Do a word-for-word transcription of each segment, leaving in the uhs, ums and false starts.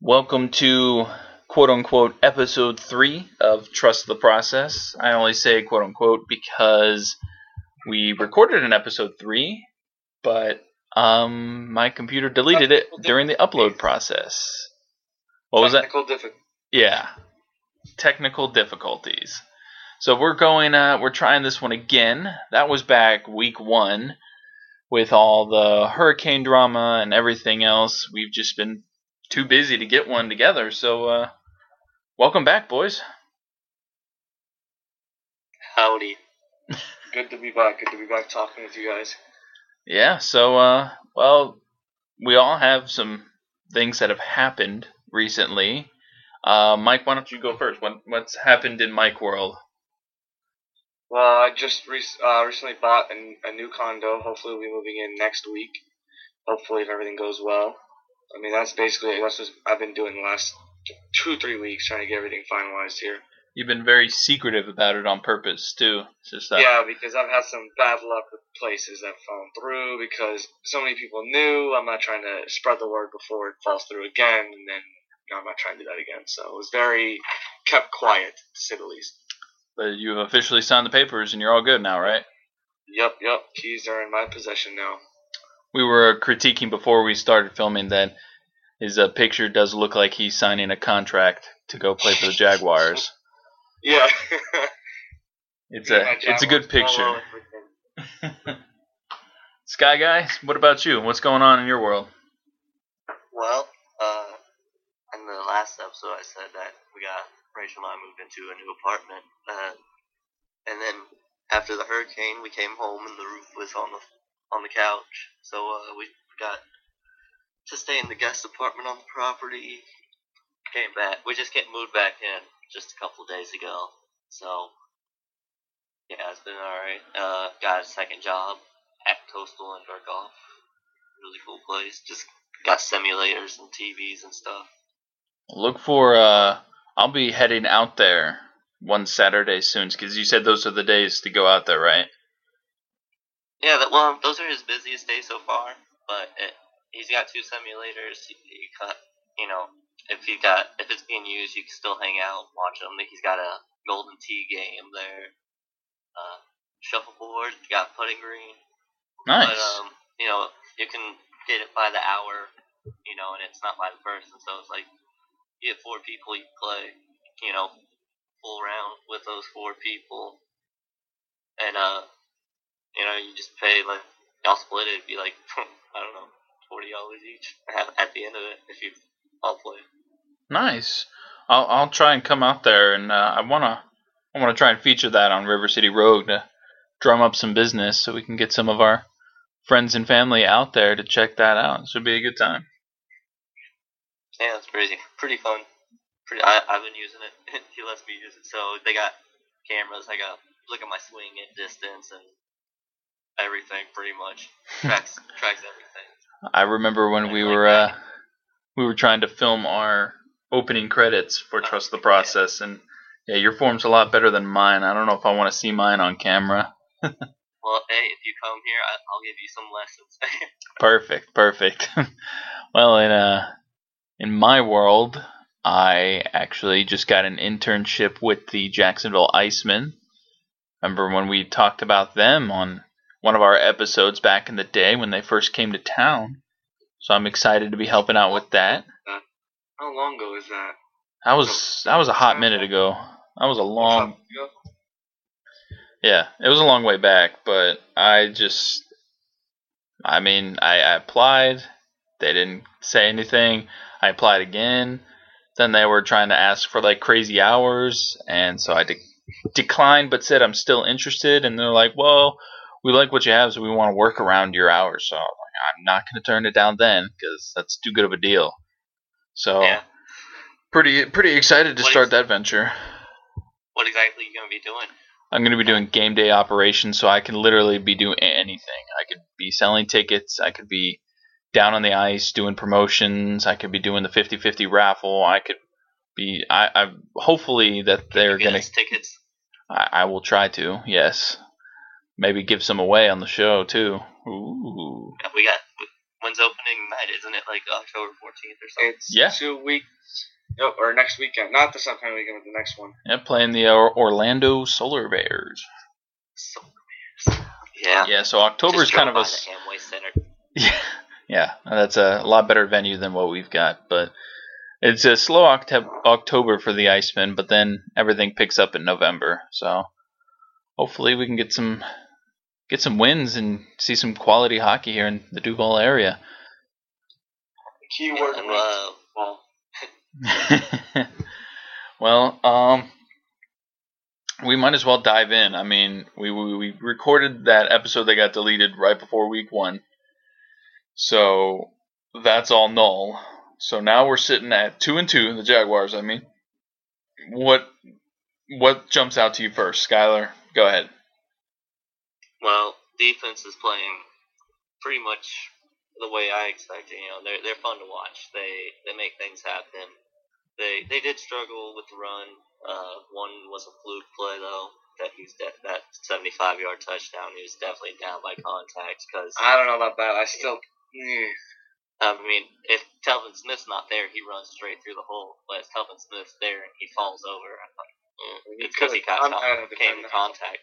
Welcome to quote unquote episode three of Trust the Process. I only say quote unquote because we recorded an episode three, but um, my computer deleted it during the upload process. What was that? Technical difficulties. Yeah, technical difficulties. So we're going. Uh, we're trying this one again. That was back week one, with all the hurricane drama and everything else. We've just been too busy to get one together. So, uh, welcome back, boys. Howdy. Good to be back. Good to be back talking with you guys. Yeah. So, uh, well, we all have some things that have happened recently. Uh, Mike, why don't you go first? What, what's happened in Mike world? Well, I just re- uh, recently bought a, a new condo. Hopefully, we'll be moving in next week. Hopefully, if everything goes well. I mean, that's basically that's what I've been doing the last two, three weeks, trying to get everything finalized here. You've been very secretive about it on purpose, too. It's just that. Yeah, because I've had some bad luck with places that have fallen through because so many people knew. I'm not trying to spread the word before it falls through again, and then you know, I'm not trying to do that again. So it was very kept quiet, to say the least. But you've officially signed the papers, and you're all good now, right? Yep, yep. Keys are in my possession now. We were critiquing before we started filming that his uh, picture does look like he's signing a contract to go play for the Jaguars. Yeah. It's Yeah, a my it's a good Jaguars follow picture. everything. Sky Guy, what about you? What's going on in your world? Well, uh, in the last episode I said that we got, Rachel and I moved into a new apartment, uh, and then after the hurricane we came home and the roof was on the on the couch, so uh, we got to stay in the guest apartment on the property. Came back, we just get moved back in just a couple of days ago, so yeah, it's been alright. Uh, got a second job at Coastal in Darkoff. Really cool place. Just got simulators and T Vs and stuff. Look for uh, I'll be heading out there one Saturday soon because you said those are the days to go out there, right? Yeah, that, well, those are his busiest days so far, but it, he's got two simulators. You, you cut, you know, if you got if it's being used, you can still hang out, watch them. He's got a Golden Tee game there, uh, shuffleboard, you got putting green. Nice. But um, you know, you can get it by the hour, you know, and it's not by the person. So it's like you get four people, you play, you know, full round with those four people, and uh. You know, you just pay, like, y'all split it, it'd be like, I don't know, forty dollars each at, at the end of it if you all play. Nice. I'll I'll try and come out there, and uh, I wanna I wanna try and feature that on River City Rogue to drum up some business, so we can get some of our friends and family out there to check that out. It should be a good time. Yeah, it's crazy, pretty fun. Pretty. I I've been using it. He lets me use it. So they got cameras. I got look at my swing at distance and everything, pretty much tracks tracks everything. I remember when we were uh, we were trying to film our opening credits for Trust the Process, and yeah, your form's a lot better than mine. I don't know if I want to see mine on camera. Well, hey, if you come here, I, I'll give you some lessons. Perfect, perfect. Well, in uh, in my world, I actually just got an internship with the Jacksonville Icemen. Remember when we talked about them on one of our episodes back in the day when they first came to town. So I'm excited to be helping out with that. How long ago is that? That was that was a hot minute ago. That was a long Yeah, it was a long way back, but I just I mean, I, I applied, they didn't say anything. I applied again. Then they were trying to ask for like crazy hours, and so I de- declined but said I'm still interested, and they're like, "Well, we like what you have, so we want to work around your hours." So I'm, like, I'm not going to turn it down then, because that's too good of a deal. So, Yeah. pretty pretty excited to What start ex- that venture. What exactly are you gonna be doing? I'm going to be doing game day operations, so I can literally be doing anything. I could be selling tickets. I could be down on the ice doing promotions. I could be doing the fifty-fifty raffle. I could be. I, I hopefully that they're Get going us to. tickets. I, I will try to. Yes. Maybe give some away on the show too. Ooh. Yeah, we got When's opening night? Isn't it like October fourteenth or something? It's Yeah. two weeks. Yep, or next weekend. Not this upcoming weekend, but the next one. Yeah, playing the or- Orlando Solar Bears. Solar Bears. Yeah. Yeah, so October is Just kind of drove a by s- the Amway Center. yeah, yeah. That's a lot better venue than what we've got, but it's a slow octo- October for the Icemen, but then everything picks up in November. So hopefully we can get some get some wins and see some quality hockey here in the Duval area. Keyword And, wins. uh, Well, Well, um, we might as well dive in. I mean, we, we we recorded that episode that got deleted right before week one, so that's all null. So now we're sitting at two and two, the Jaguars. I mean, what what jumps out to you first, Skylar? Go ahead. well, defense is playing pretty much the way I expected. You know, they're they're fun to watch. They they make things happen. They they did struggle with the run. Uh, one was a fluke play though. That he was de- that seventy-five yard touchdown. He was definitely down by contact because I don't know about that. I still. eh. I mean, if Telvin Smith's not there, he runs straight through the hole. But if Telvin Smith's there and he falls over, I'm like, mm, He it's because he got could've- I'm con- not gonna came defend in that. contact.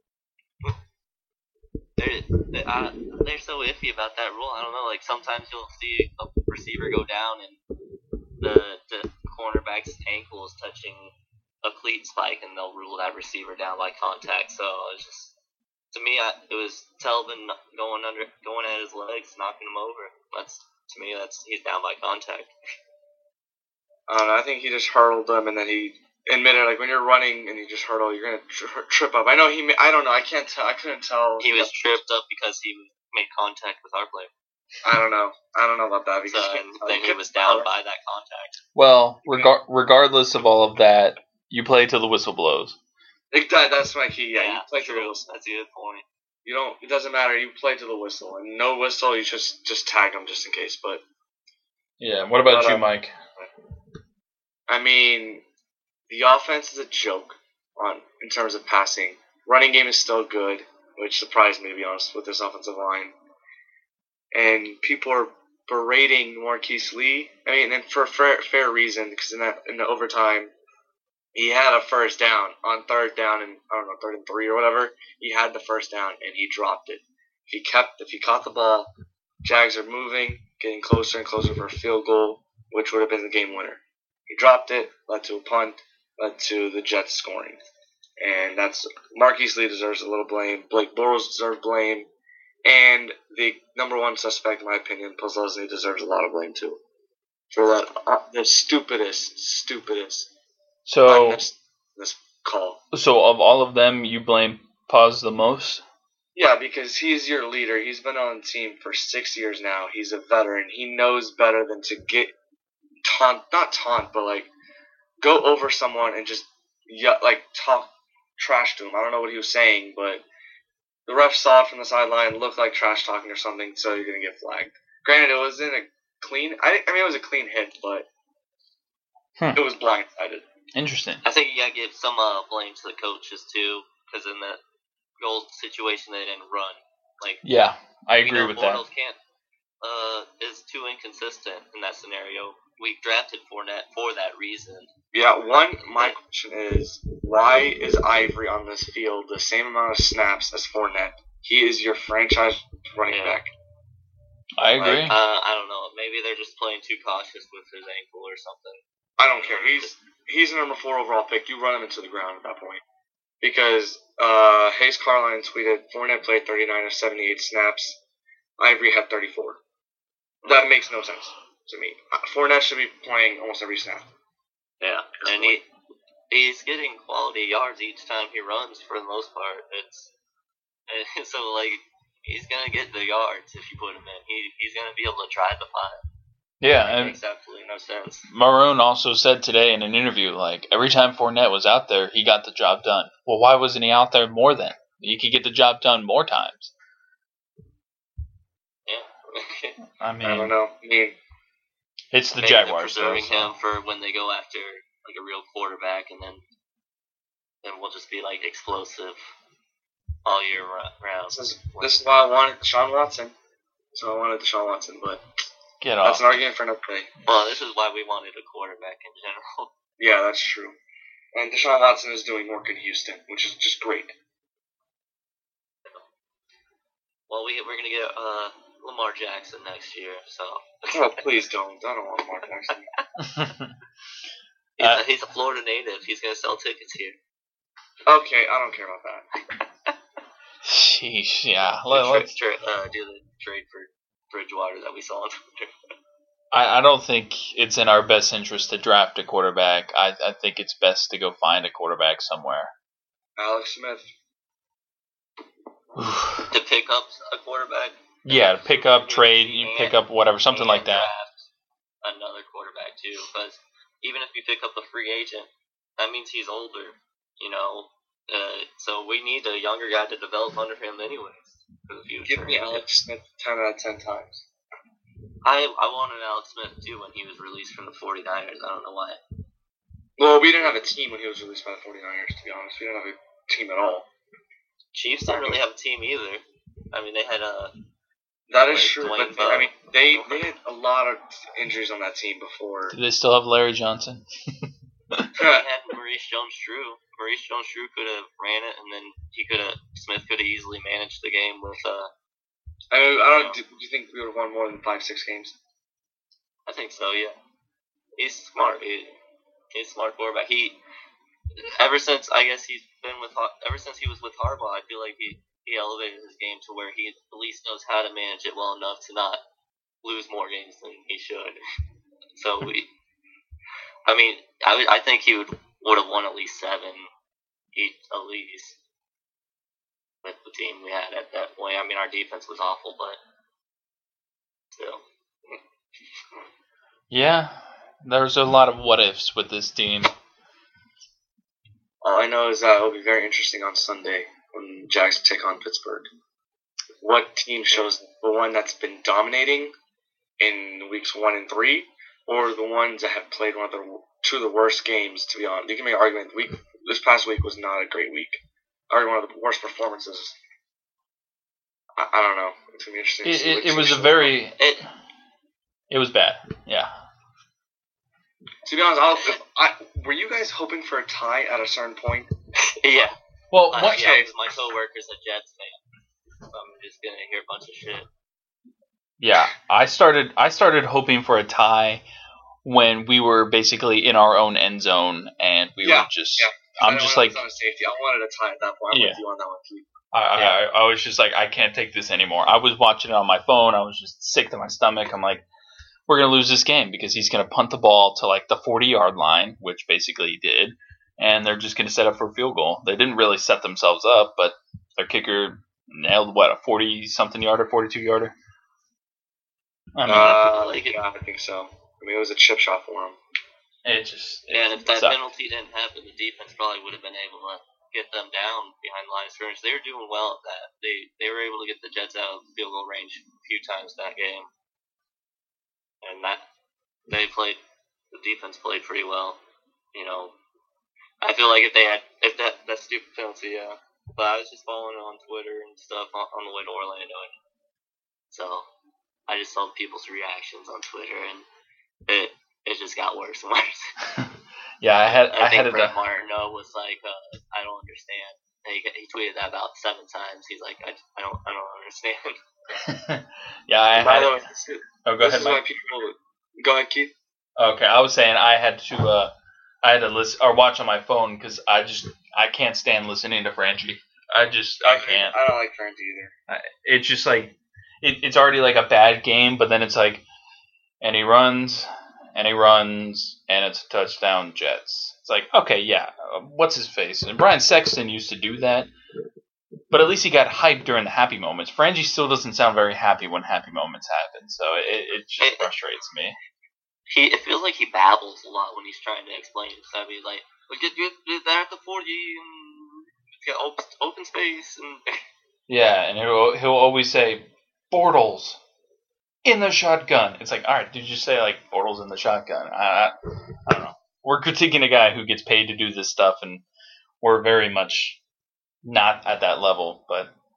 They're, they, uh, they're so iffy about that rule. I don't know. Like sometimes you'll see a receiver go down and the the cornerback's ankle is touching a cleat spike, and they'll rule that receiver down by contact. So it's just to me, I, it was Telvin going under, going at his legs, knocking him over. That's to me, that's he's down by contact. I don't know. I think he just hurled them, and then he admitted, like, when you're running and you just hurdle, you're gonna tri- trip up. I know he. ma- I don't know. I can't tell. I couldn't tell. He was tripped up because he made contact with our player. I don't know. I don't know about that So because you and can't tell. then You he couldn't was down tell. by that contact. Well, regar- regardless of all of that, you play till the whistle blows. It, that, that's my key. Yeah, you play to the true. whistle. That's a good point. You don't. It doesn't matter. You play to the whistle, and no whistle. You just just tag them just in case. But Yeah. What about But, you, uh, Mike? I mean, the offense is a joke on in terms of passing. Running game is still good, which surprised me to be honest with this offensive line. And people are berating Marquise Lee. I mean, and for fair fair reason, because in that in the overtime, he had a first down on third down and I don't know third and three or whatever. He had the first down and he dropped it. If he kept, if he caught the ball, Jags are moving, getting closer and closer for a field goal, which would have been the game winner. He dropped it, led to a punt, led to the Jets scoring, and that's Marquise Lee deserves a little blame. Blake Bortles deserves blame, and the number one suspect, in my opinion, Posluszny, deserves a lot of blame too for that uh, the stupidest, stupidest So, on this, this call. so of all of them, you blame Paz the most. Yeah, because he's your leader. He's been on the team for six years now. He's a veteran. He knows better than to get taunt, not taunt, but like go over someone and just yeah, like talk trash to him. I don't know what he was saying, but the ref saw it from the sideline, looked like trash talking or something, so you're gonna get flagged. Granted, it wasn't a clean. I, I mean, it was a clean hit, but Hmm. it was blindsided. Interesting. I think you gotta give some uh, blame to the coaches too, because in the goal situation they didn't run. Like Yeah, I we agree know with that. Bortles can't uh is too inconsistent in that scenario. We drafted Fournette for that reason. Yeah, one, my question is, why is Ivory on this field the same amount of snaps as Fournette? He is your franchise running Yeah. back. I agree. Uh, I don't know. Maybe they're just playing too cautious with his ankle or something. I don't care. He's he's a number four overall pick. You run him into the ground at that point. Because uh, Hayes Carline tweeted, Fournette played thirty-nine of seventy-eight snaps. Ivory had thirty-four. That makes no sense to me. Uh, Fournette should be playing almost every snap. Yeah, and he he's getting quality yards each time he runs for the most part. It's and so like he's gonna get the yards if you put him in. He he's gonna be able to drive the five. Yeah, It and makes absolutely no sense. Maroon also said today in an interview, like, every time Fournette was out there, he got the job done. Well, why wasn't he out there more then? He could get the job done more times. Yeah. I mean, I don't know. I mean, it's the Maybe they're Jaguars, though. preserving so- him for when they go after like a real quarterback, and then then we'll just be like explosive all year ra- round. this is, this is why I wanted Deshaun Watson. So I wanted Deshaun Watson, but Get that's off. an argument for another day. Well, this is why we wanted a quarterback in general. Yeah, that's true. And Deshaun Watson is doing work in Houston, which is just great. Well, we we're gonna get uh, Lamar Jackson next year, so. Oh, please don't. I don't want Lamar Jackson. he's, Uh, a, he's a Florida native. He's gonna sell tickets here. Okay, I don't care about that. Sheesh, yeah. Do, Let, tra- let's, tra- uh, do the trade for Bridgewater that we saw on Twitter. I, I don't think it's in our best interest to draft a quarterback. I, I think it's best to go find a quarterback somewhere. Alex Smith. To pick up a quarterback. Yeah, to pick up, trade, you pick up whatever, something like that. Draft another quarterback too, because even if you pick up a free agent, that means he's older. You know, uh, so we need a younger guy to develop under him, anyways, for the future. Give me Alex Smith ten out of ten times. I I wanted Alex Smith too when he was released from the 49ers. I don't know why. Well, we didn't have a team when he was released by the 49ers, to be honest. We didn't have a team at all. Chiefs didn't really have a team either. I mean, they had a. That is Like true, Dwayne but they, I mean, they, Bowe. they had a lot of injuries on that team before. Do they still have Larry Johnson? They had Maurice Jones-Drew. Maurice Jones-Drew could have ran it, and then he could have. Smith could have easily managed the game with. Uh, I mean, I don't. Do you think we would have won more than five, six games? I think so. Yeah, he's smart. He, he's a smart quarterback. He. Ever since I guess he's been with. Ever since he was with Harbaugh, I feel like he. He elevated his game to where he at least knows how to manage it well enough to not lose more games than he should. So we, I mean, I, would- I think he would would have won at least seven, each at least, with the team we had at that point. I mean, our defense was awful, but still. Yeah, there's a lot of what ifs with this team. All I know is that it'll be very interesting on Sunday when Jags take on Pittsburgh. What team shows the one that's been dominating in weeks one and three, or the ones that have played one of the two of the worst games? To be honest, you can make an argument. The week this past week was not a great week. Or one of the worst performances. I, I don't know. It's gonna be interesting. to It, see it, what it was teams a show. very. It, It was bad. Yeah. To be honest, I'll, if I, were you guys hoping for a tie at a certain point? yeah. Well, Uh, what, yeah, because my coworker's a Jets fan. So I'm just gonna hear a bunch of shit. yeah, I started. I started hoping for a tie when we were basically in our own end zone, and we Yeah, were just. yeah. I'm I just wanted like. it on a safety. I wanted a tie at that point. I'm Yeah. with you on that one too. I, I, I was just like, I can't take this anymore. I was watching it on my phone. I was just sick to my stomach. I'm like, we're going to lose this game because he's going to punt the ball to like the forty-yard line, which basically he did, and they're just going to set up for a field goal. They didn't really set themselves up, but their kicker nailed, what, a forty-something yarder, forty-two-yarder? I mean, Uh, like it. yeah, I think so. I mean, it was a chip shot for him. it just it And if that sucked. penalty didn't happen, the defense probably would have been able to get them down behind the line of scrimmage. They were doing well at that. They they were able to get the Jets out of field goal range a few times that game, and that they played. The defense played pretty well. You know, I feel like if they had if that that stupid penalty, yeah. But I was just following it on Twitter and stuff on, on the way to Orlando, and so I just saw people's reactions on Twitter, and it it just got worse and worse. Yeah, I had I, I think had Brett it. Martineau was like, uh, I don't understand. He, he tweeted that about seven times. He's like, I, I don't I don't understand. Yeah, I By had. the way, this is, Oh, go this ahead, is why Mike. people. Go ahead, Keith. Okay, I was saying I had to uh, I had to listen or watch on my phone because I just I can't stand listening to Franchi. I just I can't. I don't like Trent either. I, it's just like it, it's already like a bad game, but then it's like, and he runs and he runs and it's a touchdown, Jets. It's like, okay, yeah, uh, what's his face? And Brian Sexton used to do that, but at least he got hyped during the happy moments. Franchi still doesn't sound very happy when happy moments happen, so it, it just frustrates me. He it feels like he babbles a lot when he's trying to explain stuff. He's like, we get get get there at the forty and get open, open space and Yeah, and he'll he'll always say Bortles in the shotgun. It's like, all right, did you say like Bortles in the shotgun? I, I I don't know. We're critiquing a guy who gets paid to do this stuff, and we're very much not at that level. But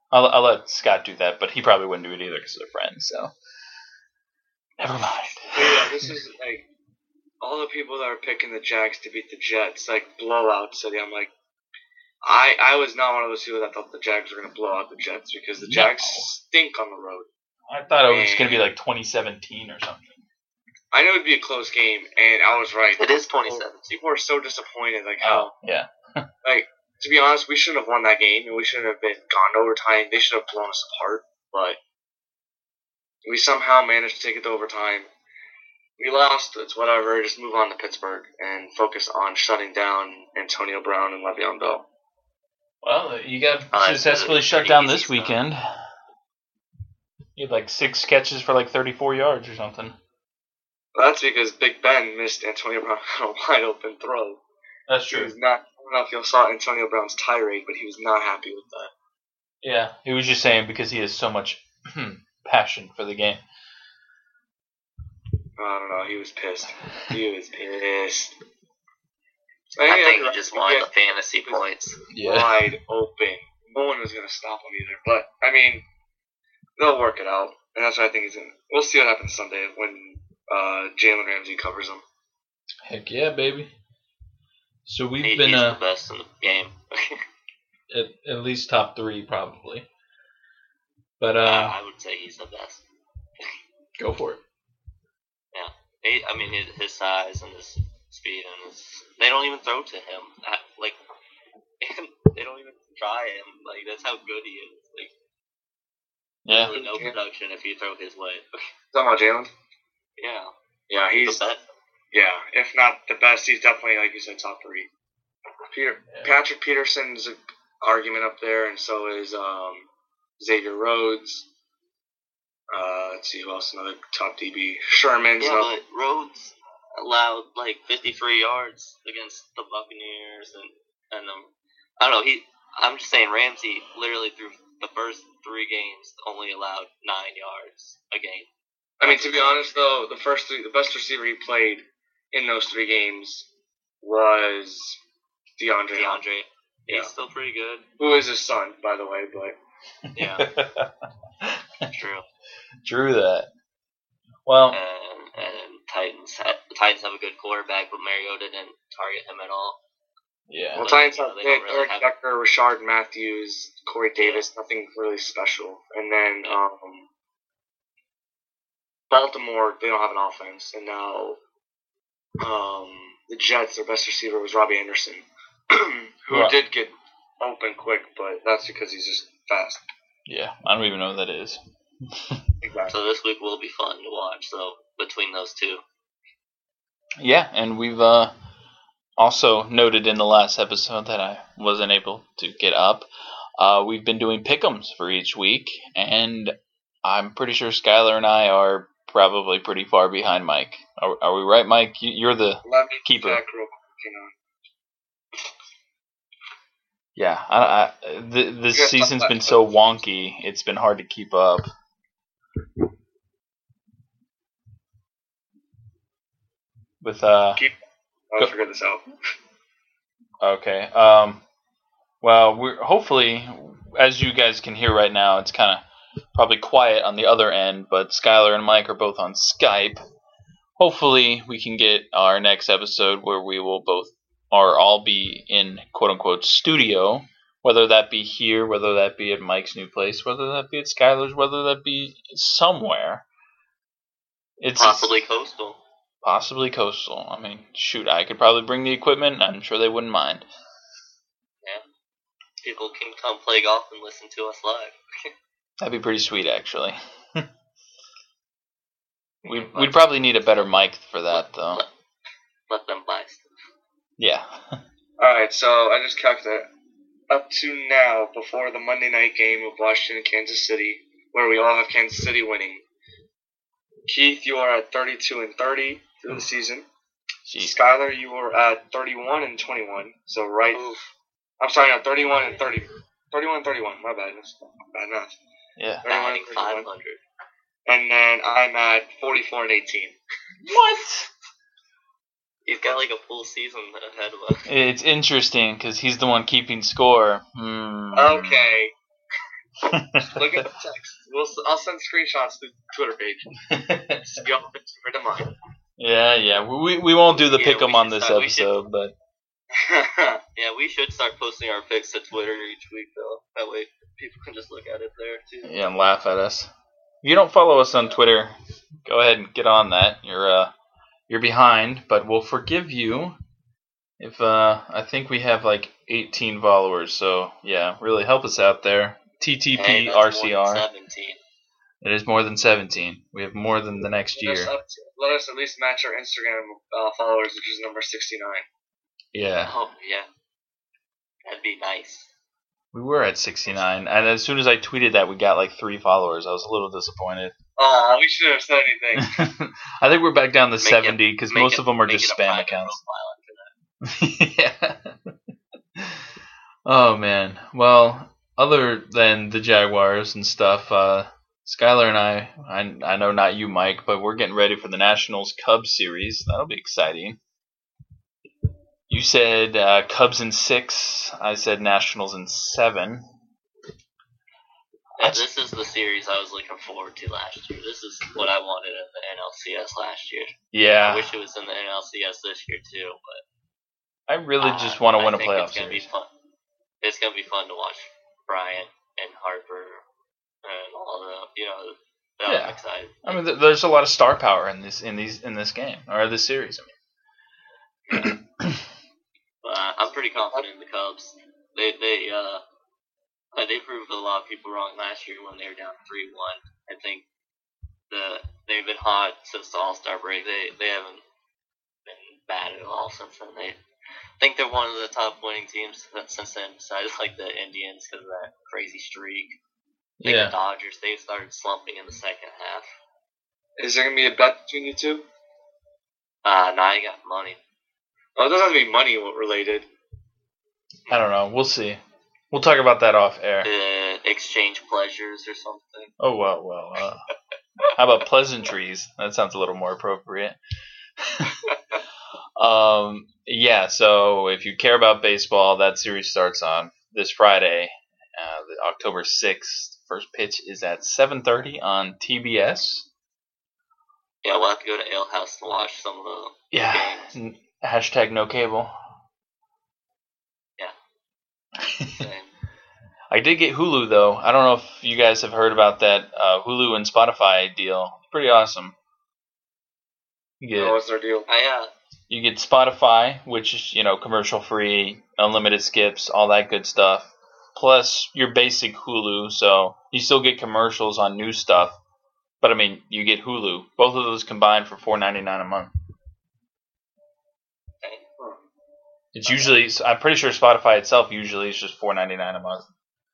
I'll, I'll let Scott do that, but he probably wouldn't do it either because they're friends. So never mind. But yeah, this is like all the people that are picking the Jags to beat the Jets, like blowout city. I'm like, I I was not one of those people that thought the Jags were going to blow out the Jets because the Jags No. stink on the road. I thought it was And- going to be like twenty seventeen or something. I know it'd be a close game, and I was right. It is twenty seventeen. People are so disappointed, like Oh, how, yeah. like to be honest, we shouldn't have won that game, and we shouldn't have been gone to overtime. They should have blown us apart, but we somehow managed to take it to overtime. We lost. It's whatever. Just move on to Pittsburgh and focus on shutting down Antonio Brown and Le'Veon Bell. Well, you got Uh, successfully it's shut pretty down easy this stuff. weekend. You had like six catches for like thirty-four yards or something. That's because Big Ben missed Antonio Brown on a wide open throw. That's He was not. I don't know if you saw Antonio Brown's tirade, but he was not happy with that. Yeah, he was just saying because he has so much passion for the game. I don't know. He was pissed. He was pissed. I think yeah, he just wanted the fantasy was points. wide open. No one was going to stop him either. But, I mean, they'll work it out. And that's what I think he's in. We'll see what happens Sunday when uh, Jalen Ramsey covers him. Heck yeah, baby. So we've He, been he's uh, the best in the game. at, at least top three probably. But uh, I would say he's the best. go for it. He, I mean, his, his size and his speed and his. They don't even throw to him. That, like, they don't even try him. Like, that's how good he is. Like, Yeah. really no production if you throw his way. Talking about Jalen? yeah. Yeah, he's. The best. Yeah, if not the best, he's definitely, like you said, top three. Peter Yeah. Patrick Peterson's an argument up there, and so is um, Xavier Rhodes. Uh, let's see who else. Another top D B. Sherman's Yeah, up. but Rhodes allowed like fifty-three yards against the Buccaneers, and and um, I don't know. He, I'm just saying, Ramsey literally through the first three games only allowed nine yards a game. I mean, to be honest, though, the first three, the best receiver he played in those three games was DeAndre. DeAndre, Yeah. he's still pretty good. Who is his son, by the way, but Yeah, true. Drew that. Well, And and Titans, ha- the Titans have a good quarterback, but Mariota didn't target him at all. yeah. well, But, Titans you know, have they they don't had really Eric have- Decker, Rashard Matthews, Corey Davis, nothing really special, and then um, Baltimore, they don't have an offense, and now um, the Jets, their best receiver was Robbie Anderson, who Right. did get open quick, but that's because he's just fast. Yeah, I don't even know what that is. Exactly. So this week will be fun to watch. So between those two, Yeah, and we've uh, also noted in the last episode that I wasn't able to get up. Uh, we've been doing pick'ems for each week, and I'm pretty sure Skylar and I are probably pretty far behind Mike. Are, are we right, Mike? You- You're the Let me keeper. check real quick, you know. Yeah, I, I, the, this Yeah, season's but- been so wonky, it's been hard to keep up. With, uh, Keep. I'll Go- figure this out. okay, um, well, we're hopefully, as you guys can hear right now, it's kind of probably quiet on the other end, but Skylar and Mike are both on Skype. Hopefully, we can get our next episode where we will both, or all be in quote-unquote studio, whether that be here, whether that be at Mike's new place, whether that be at Skylar's, whether that be somewhere. It's possibly Coastal. possibly coastal. I mean, shoot, I could probably bring the equipment. I'm sure they wouldn't mind. People can come play golf and listen to us live. That'd be pretty sweet, actually. we'd, we'd probably need a better mic for that, though. Let, let them buy stuff. Yeah. Alright, so I just calculated. Up to now, before the Monday night game of Washington and Kansas City, where we all have Kansas City winning, Keith, you are at thirty-two and thirty through the season. Jeez. Skylar, you were at thirty-one and twenty-one. So right, I'm sorry, no, thirty-one and thirty, thirty-one and thirty-one. My bad, that's bad math. Yeah. thirty-one Batting and five thirty-one. hundred. And then I'm at forty-four and eighteen. What? He's got like a full season ahead of us. It's interesting because he's the one keeping score. Hmm. Okay. Look at the text. We'll, I'll send screenshots to the Twitter page. Just go for the mine. Yeah, yeah. We we won't do the Yeah, pick 'em we on should this start- we should- episode, but Yeah, we should start posting our picks to Twitter each week, though. That way people can just look at it there, too. yeah, and laugh at us. If you don't follow us on Twitter, go ahead and get on that. You're uh you're behind, but we'll forgive you if uh I think we have like eighteen followers. So yeah, really help us out there. Hey, T T that's P more R than C R. seventeen. It is more than seventeen. We have more than the next Let us, year. up to, let us at least match our Instagram uh, followers, which is number sixty-nine. Yeah, Oh, yeah. That'd be nice. we were at sixty-nine, and as soon as I tweeted that, we got like three followers. I was a little disappointed. Oh, we shouldn't have said anything. I think we're back down to Make it- seventy because make most it- of them are make just it a spam private accounts. profile after that. Yeah. Oh man. Well, other than the Jaguars and stuff, uh, Skylar and I, I, I know not you, Mike, but we're getting ready for the Nationals Cubs series. That'll be exciting. You said uh, Cubs in six. I said Nationals in seven. Yeah, this is the series I was looking forward to last year. This is what I wanted in the N L C S last year. Yeah. I wish it was in the N L C S this year too, but I really uh, just want to I win a think playoff it's gonna series. Be fun. It's gonna be fun to watch Bryant and Harper and all the you know. That Yeah. I'm excited. I mean, th- there's a lot of star power in this in these in this game or this series. I mean. But uh, I'm pretty confident in the Cubs. They they uh uh, they proved a lot of people wrong last year when they were down three one. I think the they've been hot since the All Star break. They they haven't been bad at all since then. They I think they're one of the top winning teams since then, besides like the Indians because of that crazy streak. I think Yeah. the Dodgers they started slumping in the second half. Is there gonna be a bet between you two? Uh, now I got money. Oh, it doesn't have to be money related. I don't know. We'll see. We'll talk about that off air. Uh, exchange pleasures or something. Oh well, well. Uh, how about pleasantries? That sounds a little more appropriate. um, yeah. So if you care about baseball, that series starts on this Friday, uh, the October sixth. First pitch is at seven thirty on T B S. Yeah, we'll have to go to Ale House to watch some of the Yeah. games. N- Hashtag no cable. And I did get Hulu though. I don't know if you guys have heard about that uh, Hulu and Spotify deal. It's pretty awesome. You get Oh, what's their deal? I uh, you get Spotify, which is you know commercial free, unlimited skips, all that good stuff. Plus your basic Hulu, so you still get commercials on new stuff. But I mean, you get Hulu. Both of those combined for four ninety nine a month. It's usually I'm pretty sure Spotify itself usually is just four ninety nine a month.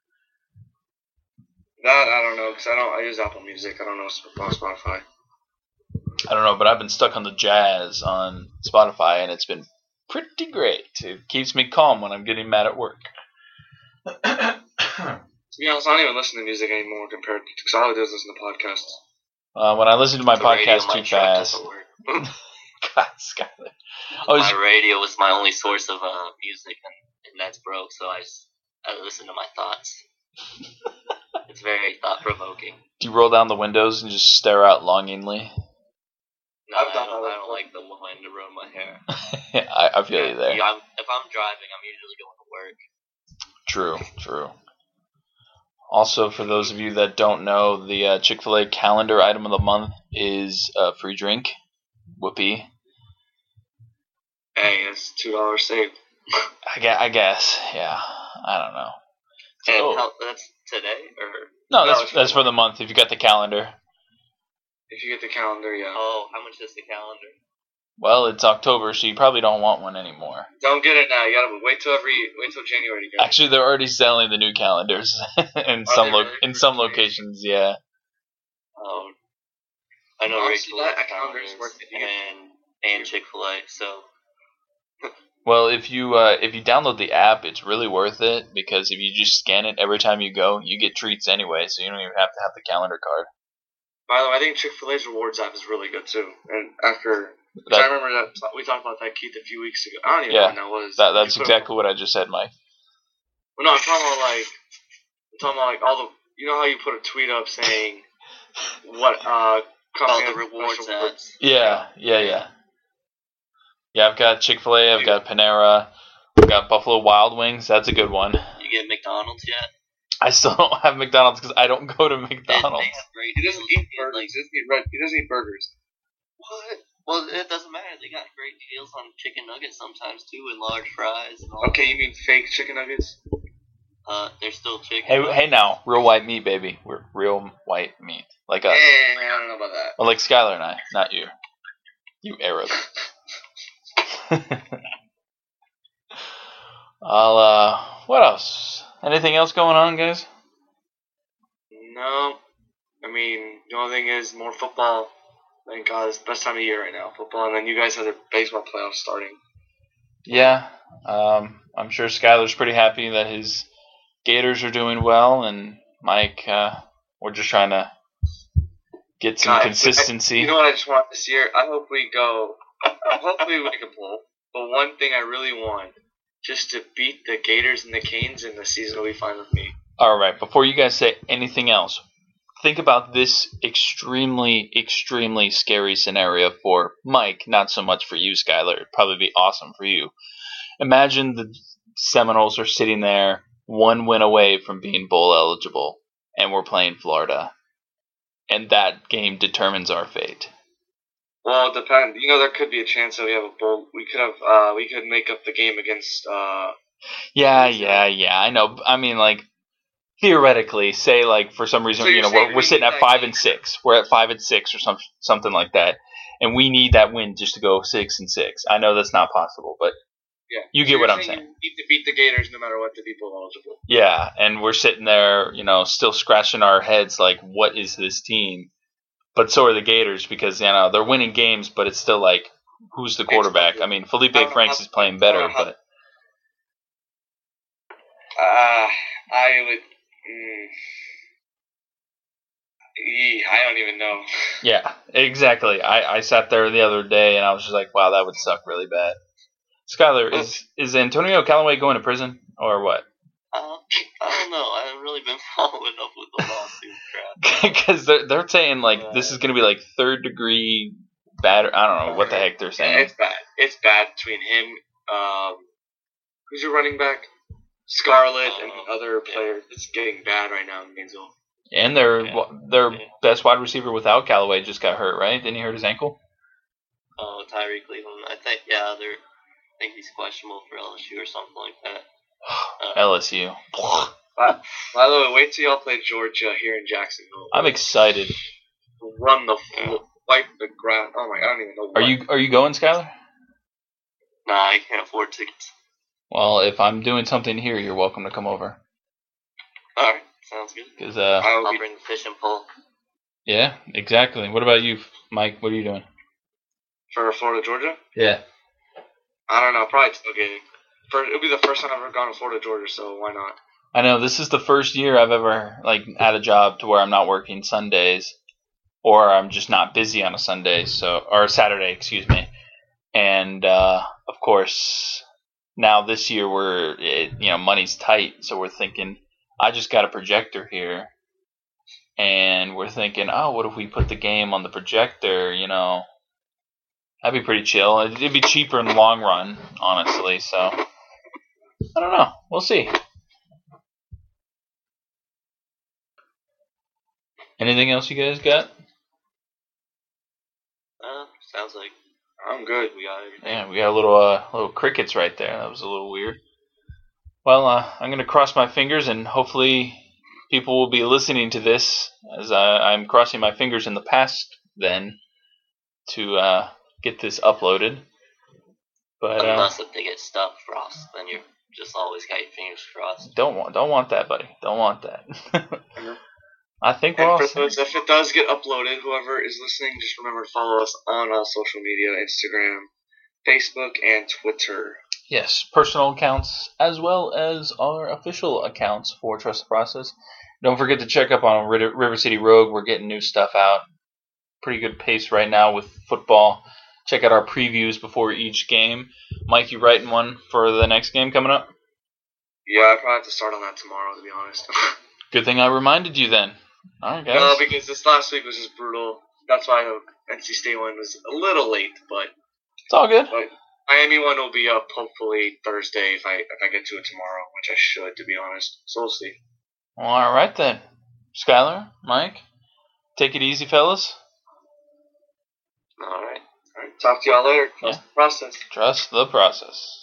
That I don't know because I don't. I use Apple Music. I don't know about Spotify. I don't know, but I've been stuck on the jazz on Spotify, and it's been pretty great. It keeps me calm when I'm getting mad at work. To be honest, I don't even listen to music anymore compared to because all I do is listen to podcasts. Uh, when I listen to my the radio podcast in my too truck fast, doesn't work. God, Skyler. Oh, is- My radio was my only source of uh, music, and, and that's broke. So I just I listen to my thoughts. It's very thought provoking. do you roll down the windows and just stare out longingly? No, I've I done don't, that I don't like the wind to ruin my hair. I, I feel you there. Yeah, I'm, if I'm driving, I'm usually going to work. True, true. Also, for those of you that don't know, the uh, Chick-fil-A calendar item of the month is a free drink. Whoopee. Hey, it's two dollars saved. I guess, I guess, yeah. I don't know. And Oh. how, that's today, or No, No, that's it's for that's the for the month. If you got the calendar, If you get the calendar, yeah. oh, how much is the calendar? well, it's October, so you probably don't want one anymore. Don't get it now. You gotta wait till every wait till January to get it. Actually, they're already selling the new calendars in Are some they lo- really? in some locations. Yeah. Oh, I know Honestly, Rachel that likes calendar is calendars worth it. You get- and and Chick Fil A. So Well, if you uh, if you download the app, it's really worth it because if you just scan it every time you go, you get treats anyway, so you don't even have to have the calendar card. By the way, I think Chick Fil A's rewards app is really good too. And after, 'cause That- I remember that we talked about that Keith a few weeks ago. I don't even Yeah, know when that was. That that's You put it- exactly what I just said, Mike. Well, no, I'm talking about like, I'm talking about like all the you know how you put a tweet up saying what uh company All the rewards special- ads. Yeah, yeah, yeah. Yeah, I've got Chick-fil-A, I've got Panera, I've got Buffalo Wild Wings. That's a good one. You get McDonald's yet? I still don't have McDonald's because I don't go to They, they McDonald's. have great He doesn't deals. eat burgers. Like, He doesn't eat red. He doesn't eat burgers. what? Well, it doesn't matter. They got great deals on chicken nuggets sometimes too, and large fries and all. Okay, you mean fake chicken nuggets? Uh, they're still chicken. Hey, nuggets. hey now, real white meat, baby. We're real white meat. Like us. Eh, I don't know about that. Well, like Skylar and I, not you. You Arab. I'll, uh, what else? Anything else going on, guys? No. I mean, the only thing is more football. Thank God, it's the best time of year right now. Football, and then you guys have the baseball playoffs starting. Yeah, um, I'm sure Skylar's pretty happy that his Gators are doing well, and Mike, uh, we're just trying to get some God, consistency. I, you know what I just want this year? I hope we go. Hopefully we make a bowl. But one thing I really want, just to beat the Gators and the Canes, and the season will be fine with me. All right, before you guys say anything else, think about this extremely, extremely scary scenario for Mike, not so much for you, Skylar. It'd probably be awesome for you. Imagine the Seminoles are sitting there, one win away from being bowl eligible, and we're playing Florida. And that game determines our fate. Well, it depends. You know, there could be a chance that we have a bowl. We could have. Uh, we could make up the game against. Uh, Yeah, yeah, yeah, I know. I mean, like, theoretically, say, like, for some reason, So you you're know, saying we're, we're we sitting need at that five game. and six. We're at five and six or some, something like that. And we need that win just to go six and six. I know that's not possible, but yeah. You So get you're what I'm saying. You need to beat the Gators no matter what to be bowl eligible. yeah, and we're sitting there, you know, still scratching our heads like, what is this team? But so are the Gators because, you know, they're winning games, but it's still like, who's the quarterback? I mean, Felipe I don't know Franks how- is playing I better, don't know how- but Uh, I would. Mm, ee, I don't even know. yeah, exactly. I, I sat there the other day and I was just like, wow, that would suck really bad. Skylar, is is Antonio Callaway going to prison or what? Uh, I don't know. I haven't really been following up with the lawsuit crap. Because they're, they're saying, like, this is going to be, like, third degree batter. I don't know what the heck they're Yeah, saying. it's bad. It's bad between him. Um, who's your running back? Scarlett and Uh, other yeah. players. It's getting bad right now in Gainesville. And their Yeah. their Yeah. best wide receiver without Callaway just got hurt, right? Didn't he hurt his ankle? Oh, Tyreek Cleveland. I think yeah, they're. I think he's questionable for L S U or something like that. Uh, L S U. By, by the way, wait till y'all play Georgia here in Jacksonville. I'm excited. Run the fl- wipe the ground. Oh my! I don't even know. Are what. you are you going, Skylar? Nah, I can't afford tickets. Well, if I'm doing something here, you're welcome to come over. All right, sounds good. Cause uh, I will I'll be, bring the fishing pole. yeah, exactly. What about you, Mike? What are you doing? for Florida, Georgia. Yeah. I don't know. Probably tailgating. For it'll be the first time I've ever gone to Florida, Georgia. So why not? I know this is the first year I've ever like had a job to where I'm not working Sundays, or I'm just not busy on a Sunday, so or a Saturday, excuse me. And uh, of course, now this year we're it, you know money's tight, so we're thinking I just got a projector here, and we're thinking, oh, what if we put the game on the projector? You know, that'd be pretty chill. It'd be cheaper in the long run, honestly. So I don't know. We'll see. Anything else you guys got? Uh, sounds like I'm good. we got everything. Yeah, we got a little uh, little crickets right there. That was a little weird. Well, uh, I'm gonna cross my fingers, and hopefully people will be listening to this as I, I'm crossing my fingers in the past then to uh, get this uploaded. But uh, Unless if they get stuck, Frost, then you're just always got your fingers crossed. don't want don't want that, buddy. Don't want that. I think we're And all for set. those, if it does get uploaded, whoever is listening, just remember to follow us on all social media: Instagram, Facebook, and Twitter. Yes, personal accounts as well as our official accounts for Trust the Process. Don't forget to check up on Rid- River City Rogue. We're getting new stuff out. Pretty good pace right now with football. Check out our previews before each game. Mike, you writing one for the next game coming up? Yeah, I probably have to start on that tomorrow, to be honest. Good thing I reminded you then. All right, guys. No, because this last week was just brutal. That's why the N C State one was a little late, but it's all good. But Miami one will be up hopefully Thursday if I if I get to it tomorrow, which I should, to be honest. So we'll see. Well, all right then, Skylar, Mike, take it easy, fellas. All right. All right. Talk to y'all later. Trust Yeah. the process. Trust the process.